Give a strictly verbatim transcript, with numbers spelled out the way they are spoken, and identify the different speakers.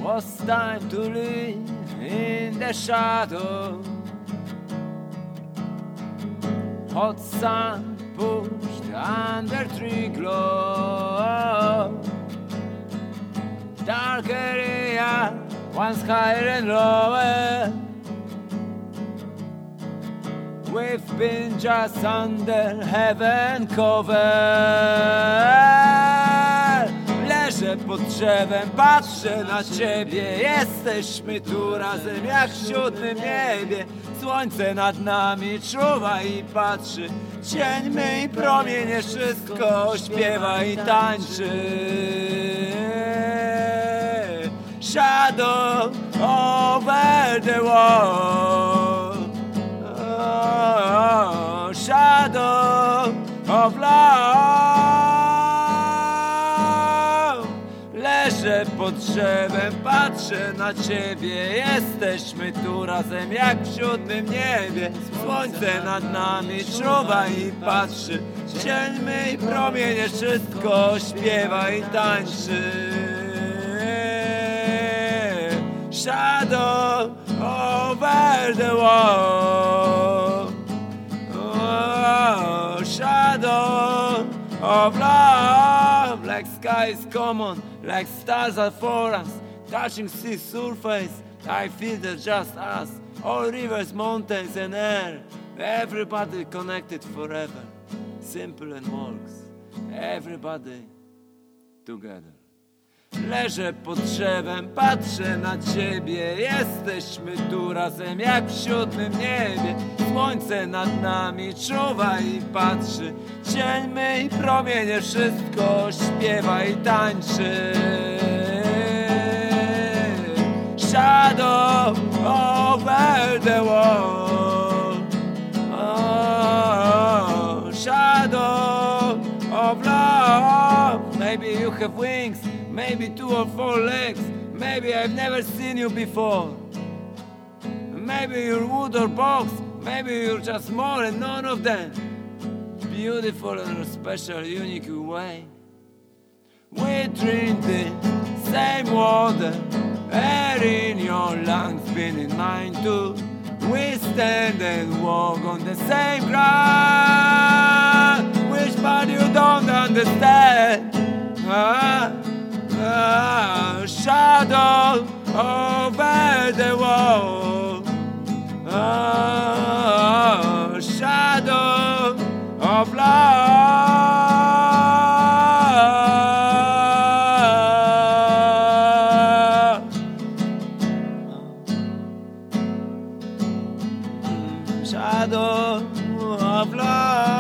Speaker 1: was time to live in the shadow. Hot sun pushed under tree glow. Dark area, once higher and lower. We've been just under heaven cover. Leżę pod drzewem, patrzę na ciebie. Jesteśmy tu razem jak w siódmym niebie. Słońce nad nami czuwa i patrzy. Cień my i promienie, wszystko śpiewa i tańczy. Shadow over the wall. Oh, shadow of love. Leżę pod drzewem, patrzę na ciebie. Jesteśmy tu razem jak w siódmym niebie. Słońce nad nami czuwa i patrzy. Cień my i promienie, wszystko śpiewa i tańczy. Shadow over the wall. Oh, shadow of love. Like sky is common, like stars are for us. Touching sea surface, I feel that just us. All rivers, mountains and air. Everybody connected forever. Simple and works. Everybody together. Leżę pod drzewem, patrzę na ciebie. Jesteśmy tu razem jak w siódmym niebie. Słońce nad nami czuwa i patrzy. Cień my i promienie, wszystko śpiewa i tańczy. Shadow over the wall. Oh, shadow of love. Maybe you have wings, maybe two or four legs. Maybe I've never seen you before. Maybe you're wood or box. Maybe you're just more and none of them. Beautiful in a special, unique way. We drink the same water. Air in your lungs, been in mine too. We stand and walk on the same ground. Wish but you don't understand. Ah. Uh, shadow over the wall. Uh, shadow of love. Shadow of love.